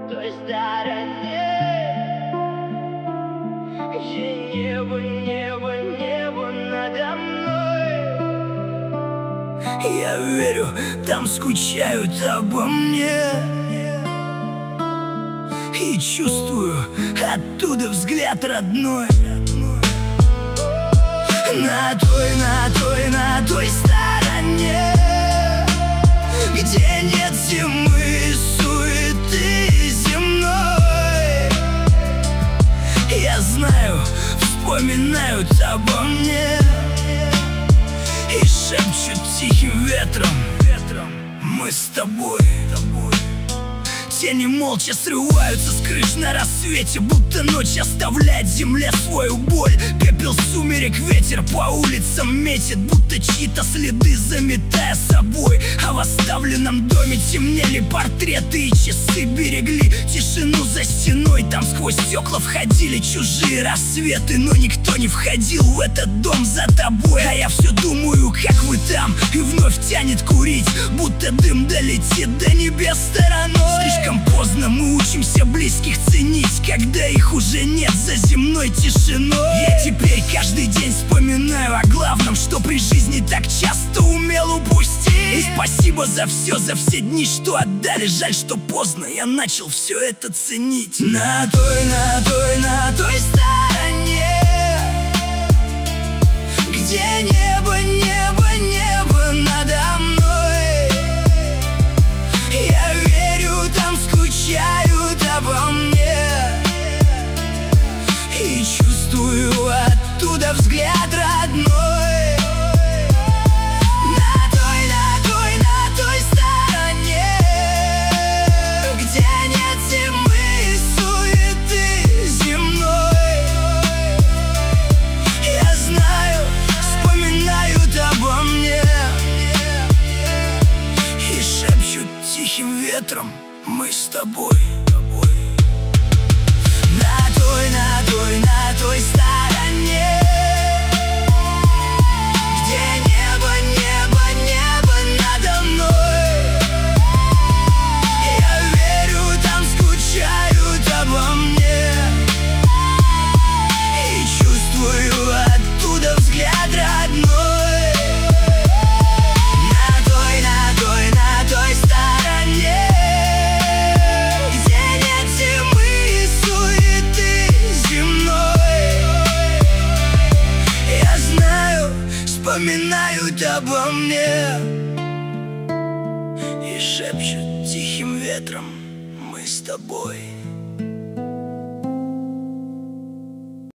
той стороне, где небо, небо, небо надо мной. Я верю, там скучают обо мне, и чувствую оттуда взгляд родной. На той стороне, где нет зимы и суеты земной. Я знаю, вспоминают обо мне и шепчут тихим ветром: мы с тобой. Тени молча срываются с крыш на рассвете, будто ночь оставляет земле свою боль. Пепел сумерек, ветер по улицам метит, будто чьи-то следы заметая собой. А в оставленном доме темнели портреты, и часы берегли тишину за стеной. Там сквозь стекла входили чужие рассветы, но никто не входил в этот дом за тобой. А я все думаю, как вы там, и вновь тянет курить, будто дым долетит до небес стороной. Слишком поздно мы учимся близких ценить, когда их уже нет за земной тишиной. Я теперь каждый день вспоминаю о главном, что при жизни так часто умел упустить. И спасибо за все дни, что отдали. Жаль, что поздно я начал все это ценить. На той стороне, где небо, небо, небо надо мной. Я верю, там скучают обо мне, и чувствую оттуда взгляд родной. На той стороне, где нет зимы и суеты земной. Я знаю, вспоминают обо мне и шепчут тихим ветром: мы с тобой. На той стороне, где небо, небо, небо надо мной. Я верю, там скучают обо мне, и чувствую оттуда взгляд родной. На той стороне, где нет зимы и суеты земной. Я знаю, вспоминают обо мне и шепчут тихим ветром: мы с тобой.